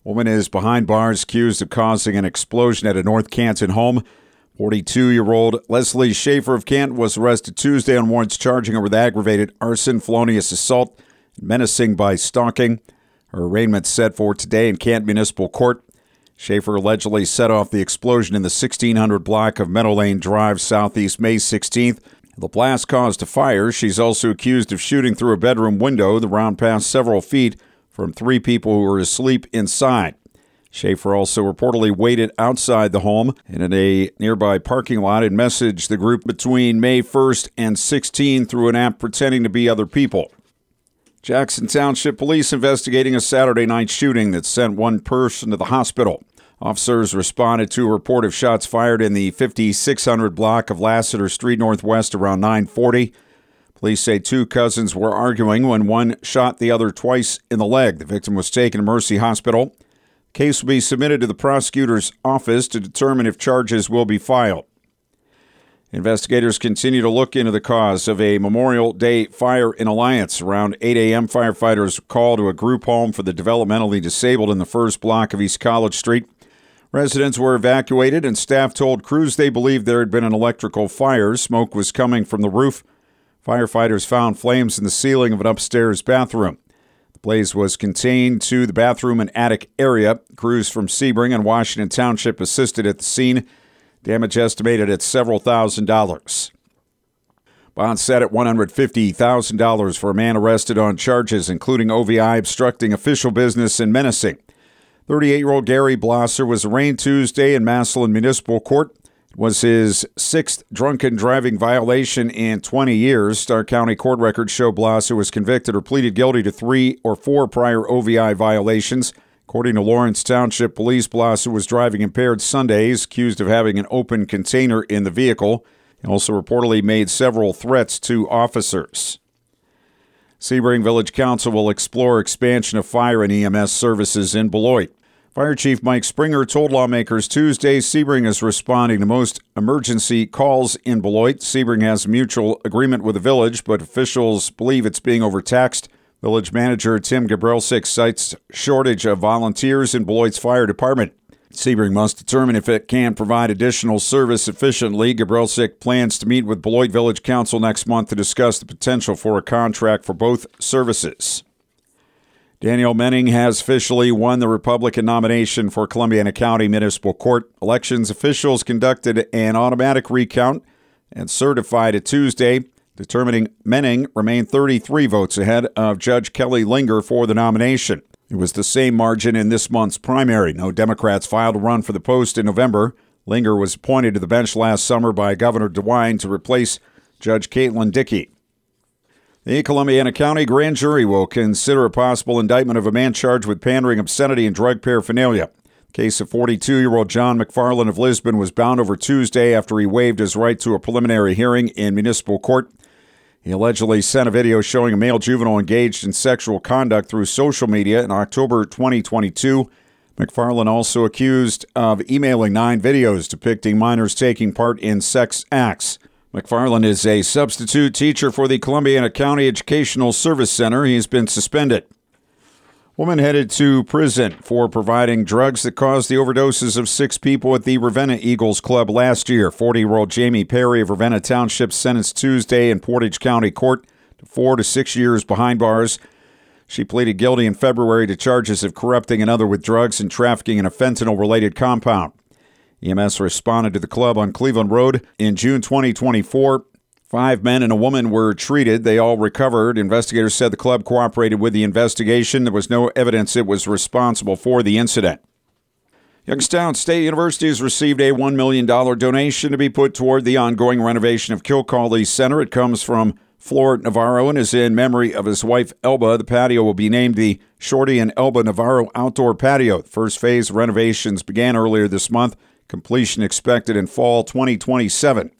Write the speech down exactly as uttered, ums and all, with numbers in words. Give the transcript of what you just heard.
Woman is behind bars accused of causing an explosion at a North Canton home. forty-two-year-old Leslie Schaefer of Canton was arrested Tuesday on warrants charging her with aggravated arson, felonious assault, and menacing by stalking. Her arraignment set for today in Canton Municipal Court. Schaefer allegedly set off the explosion in the sixteen hundred block of Meadow Lane Drive, Southeast May sixteenth. The blast caused a fire. She's also accused of shooting through a bedroom window. The round passed several feet from three people who were asleep inside. Schaefer also reportedly waited outside the home and in a nearby parking lot and messaged the group between May first and sixteenth through an app pretending to be other people. Jackson Township Police investigating a Saturday night shooting that sent one person to the hospital. Officers responded to a report of shots fired in the fifty-six hundred block of Lassiter Street Northwest around nine forty. Police say two cousins were arguing when one shot the other twice in the leg. The victim was taken to Mercy Hospital. The case will be submitted to the prosecutor's office to determine if charges will be filed. Investigators continue to look into the cause of a Memorial Day fire in Alliance. Around eight a.m., firefighters called to a group home for the developmentally disabled in the first block of East College Street. Residents were evacuated, and staff told crews they believed there had been an electrical fire. Smoke was coming from the roof. Firefighters found flames in the ceiling of an upstairs bathroom. The blaze was contained to the bathroom and attic area. Crews from Sebring and Washington Township assisted at the scene. Damage estimated at several thousand dollars. Bond set at one hundred fifty thousand dollars for a man arrested on charges including O V I, obstructing official business, and menacing. thirty-eight-year-old Gary Blosser was arraigned Tuesday in Massillon Municipal Court. It was his sixth drunken driving violation in twenty years. Stark County court records show Blosser was convicted or pleaded guilty to three or four prior O V I violations. According to Lawrence Township Police, Blosser was driving impaired Sunday. He's accused of having an open container in the vehicle. He also reportedly made several threats to officers. Sebring Village Council will explore expansion of fire and E M S services in Beloit. Fire Chief Mike Springer told lawmakers Tuesday Sebring is responding to most emergency calls in Beloit. Sebring has a mutual agreement with the village, but officials believe it's being overtaxed. Village manager Tim Gabrielsic cites shortage of volunteers in Beloit's fire department. Sebring must determine if it can provide additional service efficiently. Gabrielsic plans to meet with Beloit Village Council next month to discuss the potential for a contract for both services. Daniel Menning has officially won the Republican nomination for Columbiana County Municipal Court. Elections officials conducted an automatic recount and certified it Tuesday, determining Menning remained thirty-three votes ahead of Judge Kelly Linger for the nomination. It was the same margin in this month's primary. No Democrats filed a run for the post in November. Linger was appointed to the bench last summer by Governor DeWine to replace Judge Caitlin Dickey. The Columbiana County Grand Jury will consider a possible indictment of a man charged with pandering, obscenity, and drug paraphernalia. The case of forty-two-year-old John McFarland of Lisbon was bound over Tuesday after he waived his right to a preliminary hearing in municipal court. He allegedly sent a video showing a male juvenile engaged in sexual conduct through social media in October twenty twenty-two. McFarland also accused of emailing nine videos depicting minors taking part in sex acts. McFarland is a substitute teacher for the Columbiana County Educational Service Center. He's been suspended. Woman headed to prison for providing drugs that caused the overdoses of six people at the Ravenna Eagles Club last year. forty-year-old Jamie Perry of Ravenna Township sentenced Tuesday in Portage County Court to four to six years behind bars. She pleaded guilty in February to charges of corrupting another with drugs and trafficking in a fentanyl-related compound. E M S responded to the club on Cleveland Road in June twenty twenty-four. Five men and a woman were treated. They all recovered. Investigators said the club cooperated with the investigation. There was no evidence it was responsible for the incident. Youngstown State University has received a one million dollars donation to be put toward the ongoing renovation of Kilcawley Center. It comes from Flor Navarro and is in memory of his wife, Elba. The patio will be named the Shorty and Elba Navarro Outdoor Patio. The first phase of renovations began earlier this month. Completion expected in fall twenty twenty-seven.